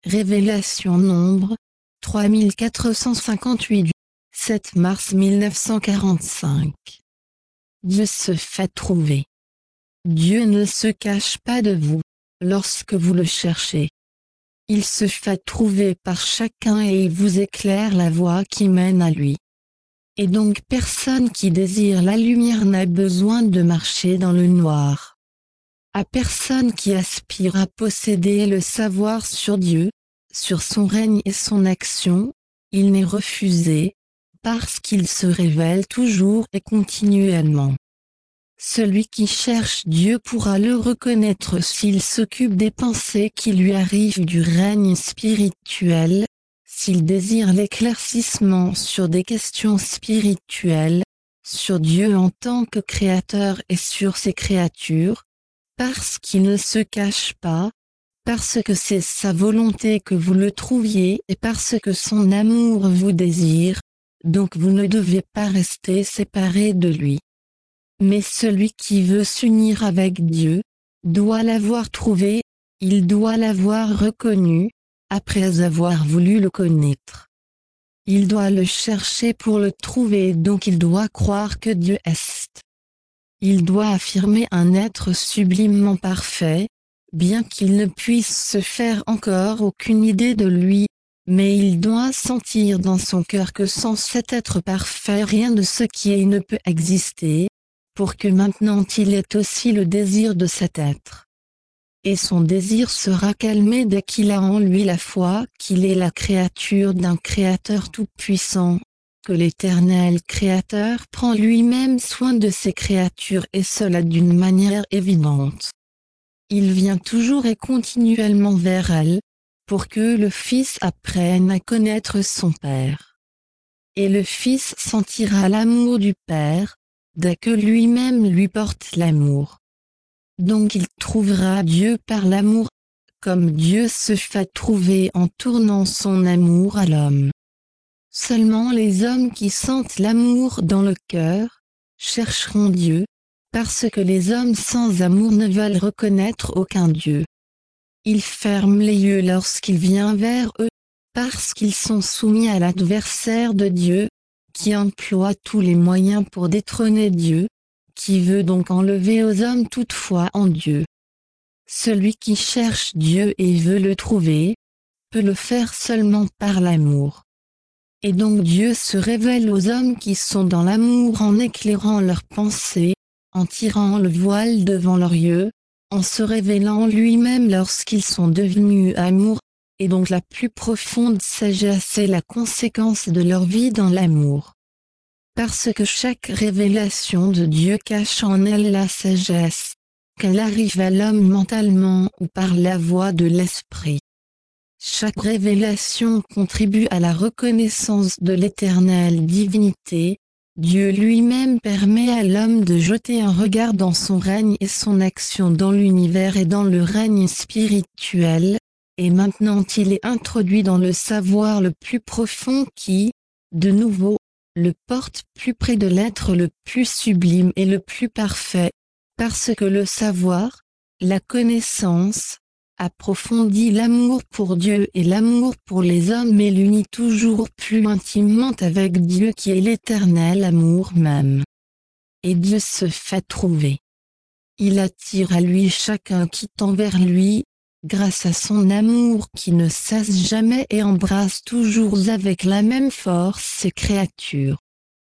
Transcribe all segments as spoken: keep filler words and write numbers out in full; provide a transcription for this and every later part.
Révélation Nombre, trois mille quatre cent cinquante-huit, sept mars mille neuf cent quarante-cinq. Dieu se fait trouver. Dieu ne se cache pas de vous, lorsque vous le cherchez. Il se fait trouver par chacun et il vous éclaire la voie qui mène à lui. Et donc personne qui désire la lumière n'a besoin de marcher dans le noir. À personne qui aspire à posséder le savoir sur Dieu, sur son règne et son action, il n'est refusé, parce qu'il se révèle toujours et continuellement. Celui qui cherche Dieu pourra le reconnaître s'il s'occupe des pensées qui lui arrivent du règne spirituel, s'il désire l'éclaircissement sur des questions spirituelles, sur Dieu en tant que créateur et sur ses créatures, parce qu'il ne se cache pas, parce que c'est sa volonté que vous le trouviez et parce que son amour vous désire, donc vous ne devez pas rester séparés de lui. Mais celui qui veut s'unir avec Dieu, doit l'avoir trouvé, il doit l'avoir reconnu, après avoir voulu le connaître. Il doit le chercher pour le trouver, donc il doit croire que Dieu est. Il doit affirmer un être sublimement parfait, bien qu'il ne puisse se faire encore aucune idée de lui, mais il doit sentir dans son cœur que sans cet être parfait rien de ce qui est ne peut exister, pour que maintenant il ait aussi le désir de cet être. Et son désir sera calmé dès qu'il a en lui la foi qu'il est la créature d'un Créateur tout-puissant, que l'Éternel Créateur prend lui-même soin de ses créatures et cela d'une manière évidente. Il vient toujours et continuellement vers elle, pour que le Fils apprenne à connaître son Père. Et le Fils sentira l'amour du Père, dès que lui-même lui porte l'amour. Donc il trouvera Dieu par l'amour, comme Dieu se fait trouver en tournant son amour à l'homme. Seulement les hommes qui sentent l'amour dans le cœur, chercheront Dieu, parce que les hommes sans amour ne veulent reconnaître aucun Dieu. Ils ferment les yeux lorsqu'il vient vers eux, parce qu'ils sont soumis à l'adversaire de Dieu, qui emploie tous les moyens pour détrôner Dieu, qui veut donc enlever aux hommes toute foi en Dieu. Celui qui cherche Dieu et veut le trouver, peut le faire seulement par l'amour. Et donc Dieu se révèle aux hommes qui sont dans l'amour en éclairant leurs pensées, en tirant le voile devant leurs yeux, en se révélant lui-même lorsqu'ils sont devenus amour, et donc la plus profonde sagesse est la conséquence de leur vie dans l'amour. Parce que chaque révélation de Dieu cache en elle la sagesse, qu'elle arrive à l'homme mentalement ou par la voie de l'esprit. Chaque révélation contribue à la reconnaissance de l'éternelle divinité. Dieu lui-même permet à l'homme de jeter un regard dans son règne et son action dans l'univers et dans le règne spirituel, et maintenant il est introduit dans le savoir le plus profond qui, de nouveau, le porte plus près de l'être le plus sublime et le plus parfait, parce que le savoir, la connaissance, approfondit l'amour pour Dieu et l'amour pour les hommes et l'unit toujours plus intimement avec Dieu qui est l'éternel amour même. Et Dieu se fait trouver. Il attire à lui chacun qui tend vers lui, grâce à son amour qui ne cesse jamais et embrasse toujours avec la même force ses créatures.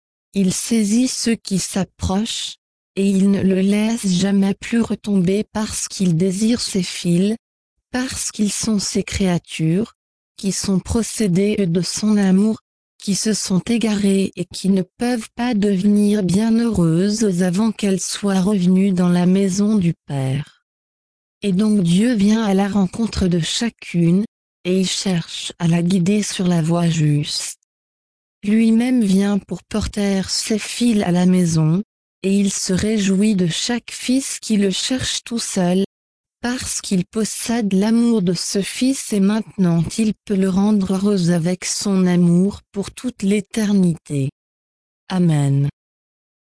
Il saisit ceux qui s'approchent, et il ne le laisse jamais plus retomber parce qu'il désire ses fils, parce qu'ils sont ses créatures, qui sont procédées de son amour, qui se sont égarées et qui ne peuvent pas devenir bienheureuses avant qu'elles soient revenues dans la maison du Père. Et donc Dieu vient à la rencontre de chacune, et il cherche à la guider sur la voie juste. Lui-même vient pour porter ses fils à la maison, et il se réjouit de chaque fils qui le cherche tout seul, parce qu'il possède l'amour de ce fils et maintenant il peut le rendre heureux avec son amour pour toute l'éternité. Amen.